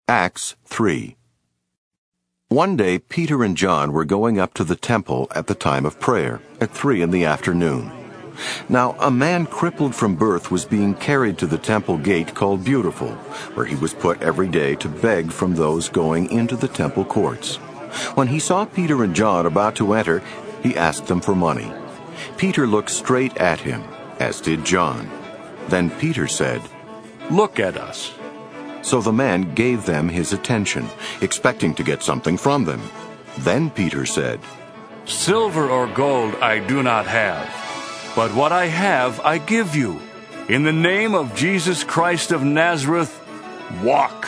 Acts 3. One day Peter and John were going up to the temple at the time of prayer, at 3 in the afternoon. Now a man crippled from birth was being carried to the temple gate called Beautiful, where he was put every day to beg from those going into the temple courts. When he saw Peter and John about to enter, he asked them for money. Peter looked straight at him, as did John. Then Peter said, "Look at us." So the man gave them his attention, expecting to get something from them. Then Peter said, "Silver or gold I do not have, but what I have I give you. In the name of Jesus Christ of Nazareth, walk."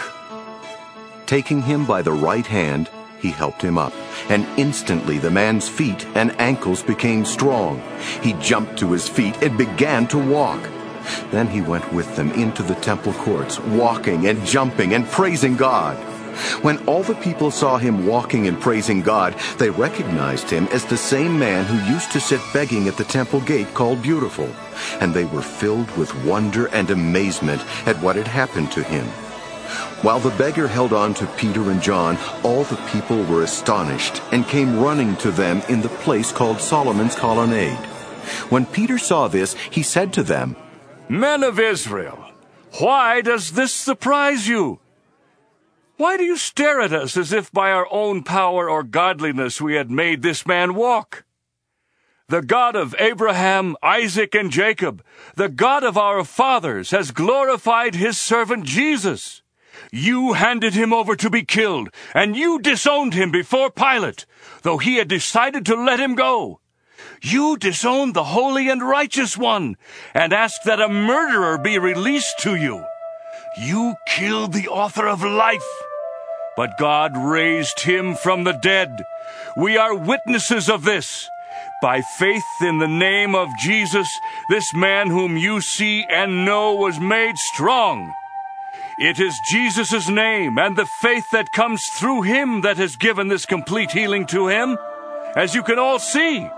Taking him by the right hand, he helped him up, and instantly the man's feet and ankles became strong. He jumped to his feet and began to walk. Then he went with them into the temple courts, walking and jumping and praising God. When all the people saw him walking and praising God, they recognized him as the same man who used to sit begging at the temple gate called Beautiful, and they were filled with wonder and amazement at what had happened to him. While the beggar held on to Peter and John, all the people were astonished and came running to them in the place called Solomon's Colonnade. When Peter saw this, he said to them, "Men of Israel, why does this surprise you? Why do you stare at us as if by our own power or godliness we had made this man walk? The God of Abraham, Isaac, and Jacob, the God of our fathers, has glorified his servant Jesus. You handed him over to be killed, and you disowned him before Pilate, though he had decided to let him go. You disowned the holy and righteous one, and asked that a murderer be released to you. You killed the author of life, but God raised him from the dead. We are witnesses of this. By faith in the name of Jesus, this man whom you see and know was made strong. It is Jesus' name and the faith that comes through him that has given this complete healing to him, as you can all see.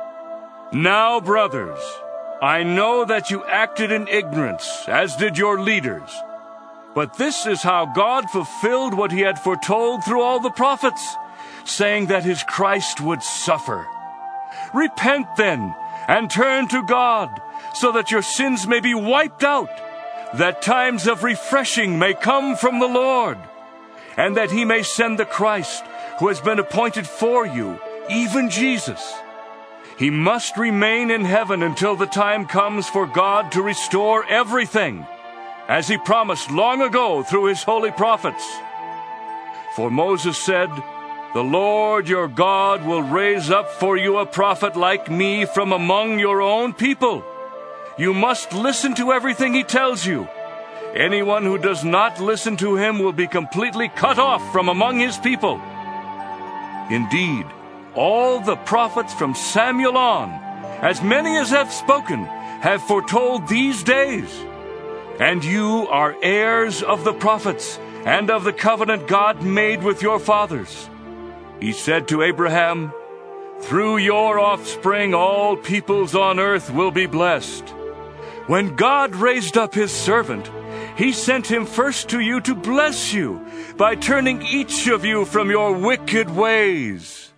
Now, brothers, I know that you acted in ignorance, as did your leaders. But this is how God fulfilled what he had foretold through all the prophets, saying that his Christ would suffer. Repent then, and turn to God, so that your sins may be wiped out, that times of refreshing may come from the Lord, and that he may send the Christ, who has been appointed for you, even Jesus. He must remain in heaven until the time comes for God to restore everything, as he promised long ago through his holy prophets. For Moses said, "The Lord your God will raise up for you a prophet like me from among your own people. You must listen to everything he tells you. Anyone who does not listen to him will be completely cut off from among his people." Indeed, all the prophets from Samuel on, as many as have spoken, have foretold these days. And you are heirs of the prophets and of the covenant God made with your fathers. He said to Abraham, "Through your offspring all peoples on earth will be blessed." When God raised up his servant, he sent him first to you to bless you by turning each of you from your wicked ways.